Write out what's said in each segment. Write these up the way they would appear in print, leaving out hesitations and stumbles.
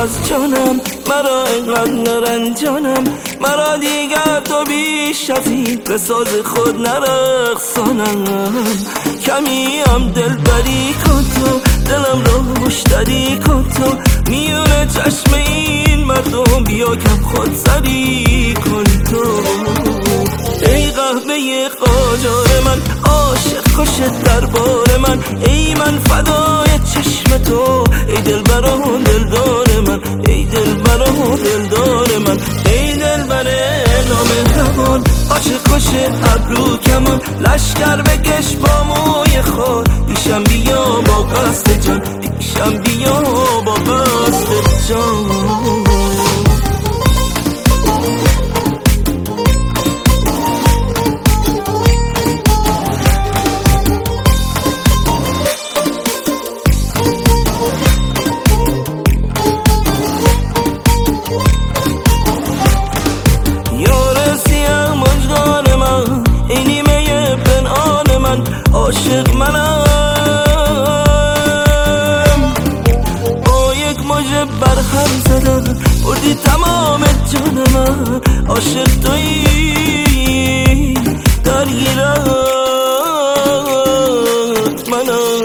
از جانم، مرا اینقدر نرنجانم، مرا دیگر تو بیش از این به ساز خود نرقصانم. کمی هم دلبری کن تو، دلم رو مشتری کن تو، میونه چشم این مردم بیا کم خود سری کن تو. ای قهوه قاجار من، عاشق کشت دربار من، ای من فدای چشم تو، ای دلبر و دلدار من، ای دلبر و دلدار من، ای دلبر نامهربان، عاشق کشت ابرو کمان، لشکر بکش با موی خود، پیشم بیا با قصد جان، پیشم بیا با قصد جان. عاشق منم با یک موج برهم زدم، بردی تمام جان من، عاشق تویی درگیرت منم.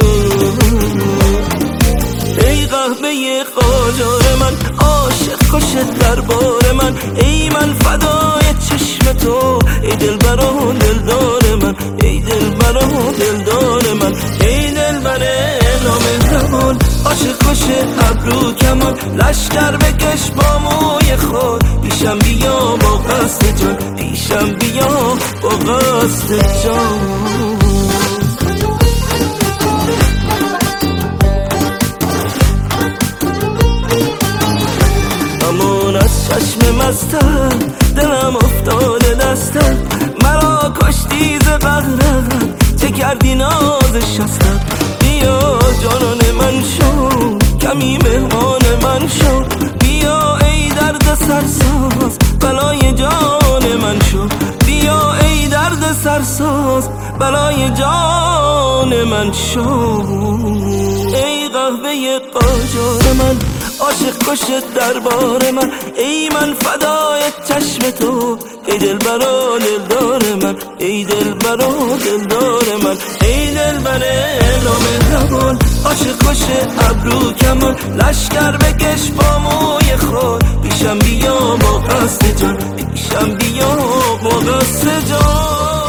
ای قهوه قاجار من، عاشق کشت دربار من، ای من فدای چشم تو، ای دلبر و دلدار من، ای دلبر و دلدار من، ای دلبر نامهربان، عاشق کشت ابرو کمان، لشکر بکش با موی خود، پیشم بیا با قصد جان، پیشم بیا با قصد جان. امان از چشم مستم، دلم افتاده دستم، مرا کشتی ز قهرت، چه کردی ناز شستم. بیا جانان من شو، کمی مهمان من شو، بیا ای درد سرساز، بلای جان من شو، بیا ای درد سرساز، بلای جان من شو. ای قهوه قاجار من، عاشق کشت دربار من، ای من فدای چشم تو، ای دلبر و دلدار من، ای دلبر و دلدار من، ای دلبر نامهربان، عاشق کشت ابرو کمان، لشکر بکش با موی خود، پیشم بیا با قصد جان، پیشم بیا با قصد جان.